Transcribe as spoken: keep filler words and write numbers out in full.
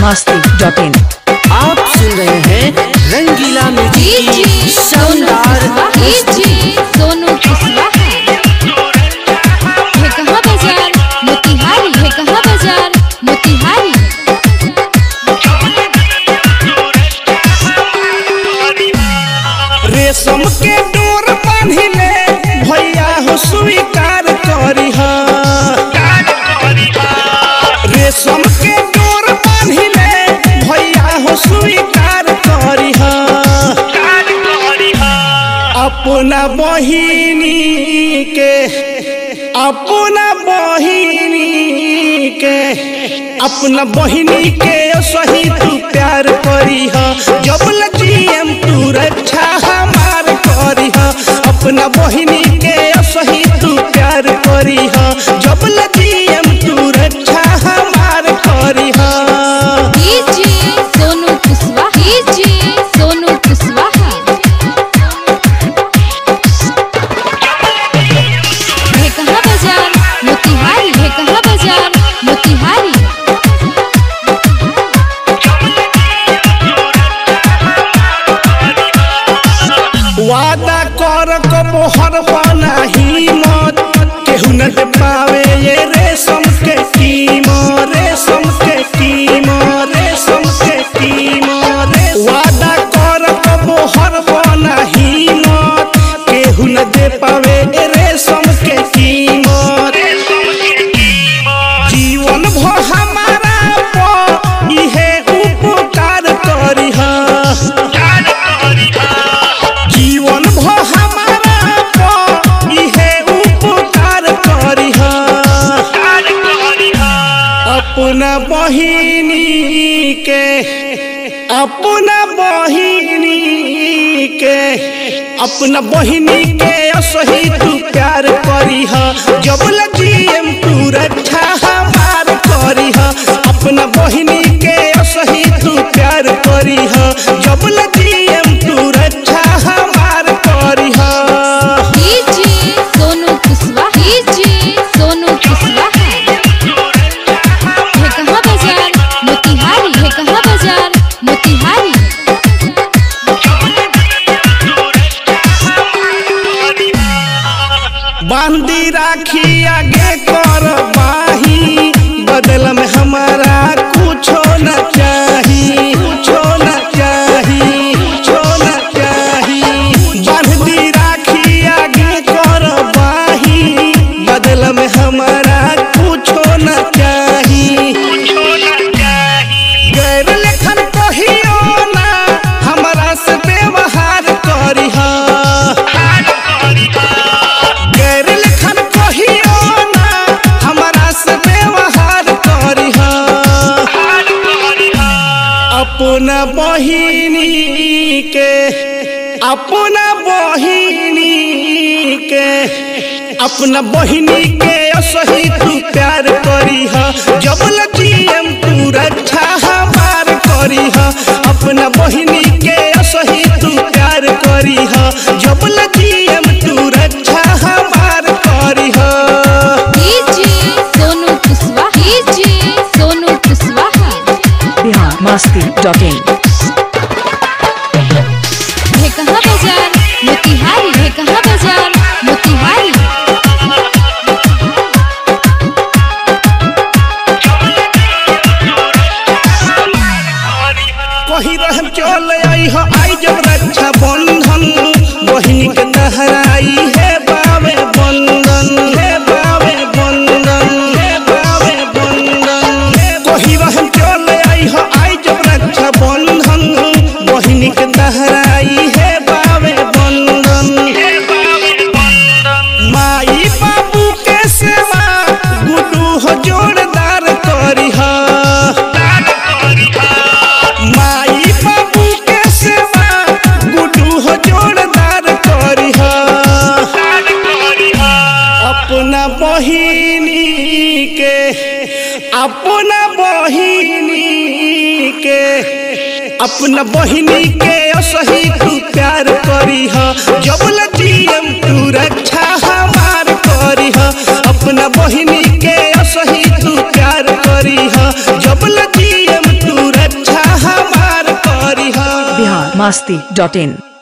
मस्ती dot इन। आप सुन रहे हैं रंगीला म्यूजिक शानदार सोनू कुशवाहा है कहाँ बाजार मोतिहारी है कहाँ बाजार मोतिहारी। रेशम के डोर बांधिले भैया हो स्वीकार करी रेशम के डोर बांधिले भैया हो स्वीकार करी अपना बहिनी के अपना बहिनी के अपना बहिनी के सही तू प्यार करी जब जीएम तू रक्षा हमार करी अपना बहिनी के सही तू प्यार करी जब जीएम तू रक्षा हमार करी सोनू कुशवाहा सोनू कुशवाहा है कहाँ बाजार मोतिहारी है कहाँ बाजार मोतिहारी। वादा कर कबो हर बनाही मत केहू न दे पावे ये रेशम के कीमत रेशम के कीमत रेशम के कीमत वादा कर कबो हर बनाही मत केहू न दे पावे ये रेशम के कीमत जीवन भर हमारा पर इहे उपकार करी जीवन भर हमारा पर इहे उपकार करी अपना बहिनी के अपना बहिनी के अपना बहिनी के सही तू प्यार करी जब जीएम तू रक्षा हमार करी अपना बहिनी के सही तू प्यार करी जब जीएम तू रक्षा हमार करी सोनू कुशवाहा सोनू कुशवाहा है कहाँ बाजार मोतिहारी है कहाँ बाजार मोतिहारी। बांधी राखी आगे कर बाही बदल में हमारा कुछो न चाही कुछो न चाही कुछो न चाही बांधी राखी आगे कर बाही बदल में हमारा कुछो न चाही गैर लेखन कहियो ना हमारा से व्यवहार करी गैर लेखन कहियो ना हमारा से व्यवहार करी अपना बहिनी के अपना बहिनी के अपना बहिनी के सही तू प्यार करी जब जीएम तू रक्षा हमार करी अपना बहिनी के सही तू प्यार करी जब जीएम तू रक्षा हमार करी सोनू कुशवाहा सोनू कुशवाहा बिहार मस्ती डॉट इन। है कहाँ बाजार मोतिहारी है कहाँ बाजार मोतिहारी। कही रहम चल आई हो आई जब रक्षा बंधन बहिनी के तहराई है बावे बंधन है बावे बंधन है बावे बंधन कही रहम चल आई हो आई जब रक्षा बंधन बहिनी के तहराई है बावे बंधन माई बाबू के सेवा गुडू हो जोरदार करी माई बाबू के सेवा गुडू हो जोरदार करी अपना बहिनी के अपना बहिनी के अपना बहिनी के सही तू प्यार करी जब जीएम तू रक्षा हमार करी अपना बहिनी के सही तू प्यार करी जब जीएम तू masti dot in.